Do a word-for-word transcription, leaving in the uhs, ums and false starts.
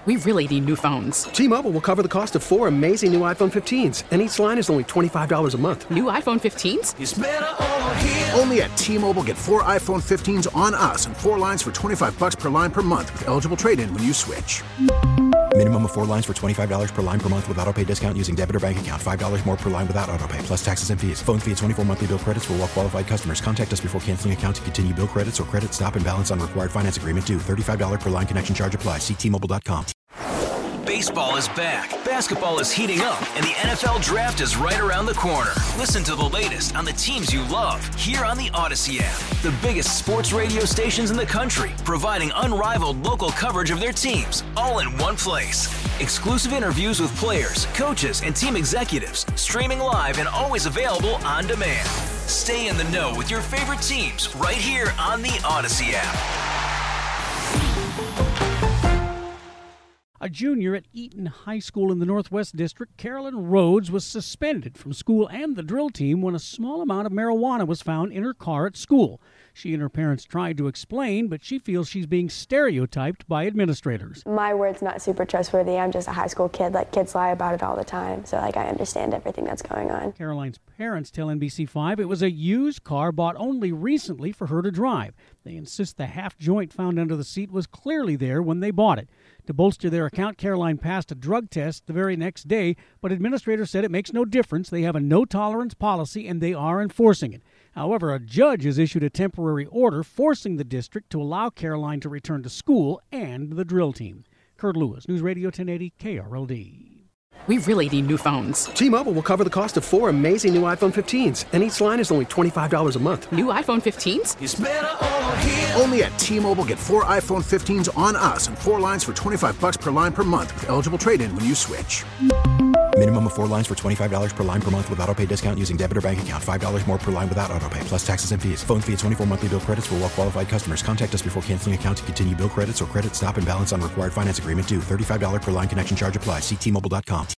We really need new phones. T-Mobile will cover the cost of four amazing new iPhone fifteens, and each line is only twenty-five dollars a month. New iPhone fifteens? It's better over here. Only at T-Mobile, get four iPhone fifteens on us and four lines for twenty-five dollars per line per month with eligible trade-in when you switch. Minimum of four lines for twenty-five dollars per line per month with autopay discount using debit or bank account. five dollars more per line without autopay, plus taxes and fees. Phone fee at twenty-four monthly bill credits for well-qualified customers. Contact us before canceling account to continue bill credits or credit stop and balance on required finance agreement due. thirty-five dollars per line connection charge applies. See T Mobile dot com. Baseball is back, basketball is heating up, and the N F L Draft is right around the corner. Listen to the latest on the teams you love here on the Odyssey app. The biggest sports radio stations in the country, providing unrivaled local coverage of their teams, all in one place. Exclusive interviews with players, coaches, and team executives, streaming live and always available on demand. Stay in the know with your favorite teams right here on the Odyssey app. A junior at Eaton High School in the Northwest District, Carolyn Rhodes, was suspended from school and the drill team when a small amount of marijuana was found in her car at school. She and her parents tried to explain, but she feels she's being stereotyped by administrators. My word's not super trustworthy. I'm just a high school kid. Like, kids lie about it all the time, so like I understand everything that's going on. Caroline's parents tell N B C five it was a used car bought only recently for her to drive. They insist the half joint found under the seat was clearly there when they bought it. To bolster their account, Caroline passed a drug test the very next day, but administrators said it makes no difference. They have a no-tolerance policy, and they are enforcing it. However, a judge has issued a temporary order forcing the district to allow Caroline to return to school and the drill team. Kurt Lewis, News Radio ten eighty K R L D. We really need new phones. T-Mobile will cover the cost of four amazing new iPhone fifteens, and each line is only twenty-five dollars a month. New iPhone fifteens? It's better over here. Only at T-Mobile, get four iPhone fifteens on us and four lines for twenty-five dollars per line per month with eligible trade-in when you switch. Minimum of four lines for twenty-five dollars per line per month with autopay discount using debit or bank account. five dollars more per line without autopay, plus taxes and fees. Phone fee at twenty-four monthly bill credits for well-qualified customers. Contact us before canceling account to continue bill credits or credit stop and balance on required finance agreement due. thirty-five dollars per line connection charge applies. See T Mobile dot com.